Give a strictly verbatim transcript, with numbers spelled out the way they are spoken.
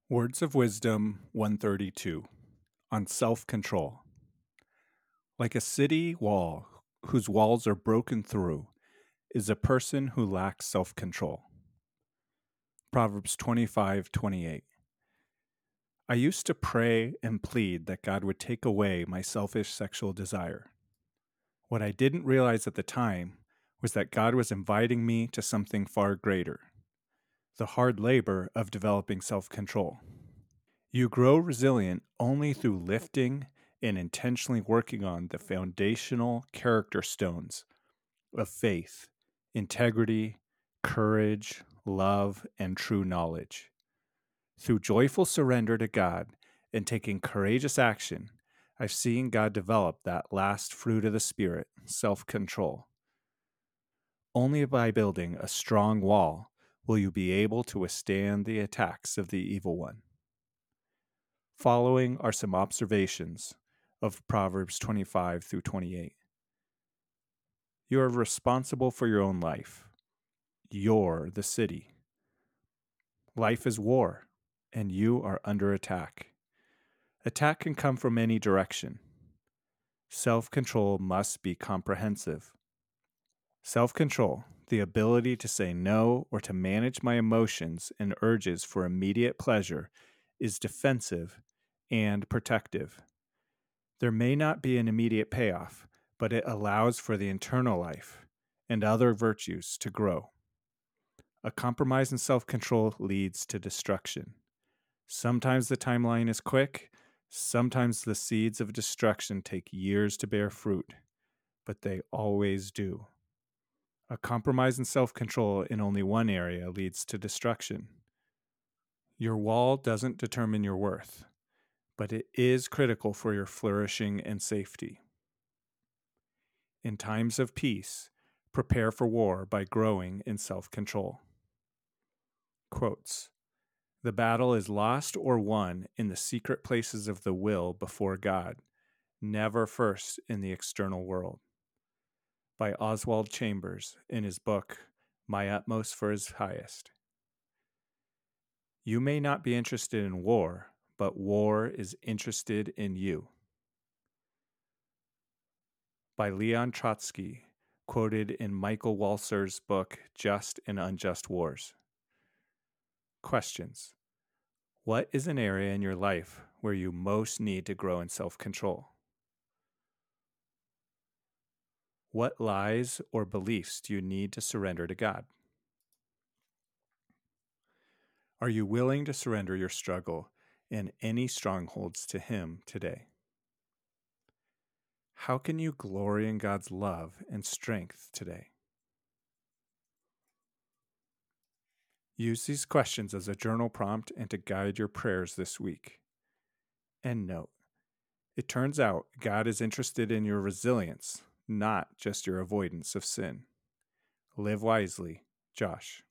Words of Wisdom one thirty-two on self-control. Like a city wall whose walls are broken through is a person who lacks self-control. Proverbs twenty-five twenty-eight. I used to pray and plead that God would take away my selfish sexual desire. What I didn't realize at the time was that God was inviting me to something far greater, the hard labor of developing self-control. You grow resilient only through lifting and intentionally working on the foundational character stones of faith, integrity, courage, love, and true knowledge. Through joyful surrender to God and taking courageous action, I've seen God develop that last fruit of the Spirit, self-control. Only by building a strong wall will you be able to withstand the attacks of the evil one. Following are some observations of Proverbs twenty-five through twenty-eight. You are responsible for your own life. You're the city. Life is war, and you are under attack. Attack can come from any direction. Self-control must be comprehensive. Self-control, the ability to say no or to manage my emotions and urges for immediate pleasure, is defensive and protective. There may not be an immediate payoff, but it allows for the internal life and other virtues to grow. A compromise in self-control leads to destruction. Sometimes the timeline is quick, sometimes the seeds of destruction take years to bear fruit, but they always do. A compromise in self-control in only one area leads to destruction. Your wall doesn't determine your worth, but it is critical for your flourishing and safety. In times of peace, prepare for war by growing in self-control. Quotes: The battle is lost or won in the secret places of the will before God, never first in the external world. By Oswald Chambers in his book, My Utmost for His Highest. You may not be interested in war, but war is interested in you. By Leon Trotsky, quoted in Michael Walser's book, Just and Unjust Wars. Questions. What is an area in your life where you most need to grow in self-control? What lies or beliefs do you need to surrender to God? Are you willing to surrender your struggle and any strongholds to Him today? How can you glory in God's love and strength today? Use these questions as a journal prompt and to guide your prayers this week. And note, it turns out God is interested in your resilience, not just your avoidance of sin. Live wisely, Josh.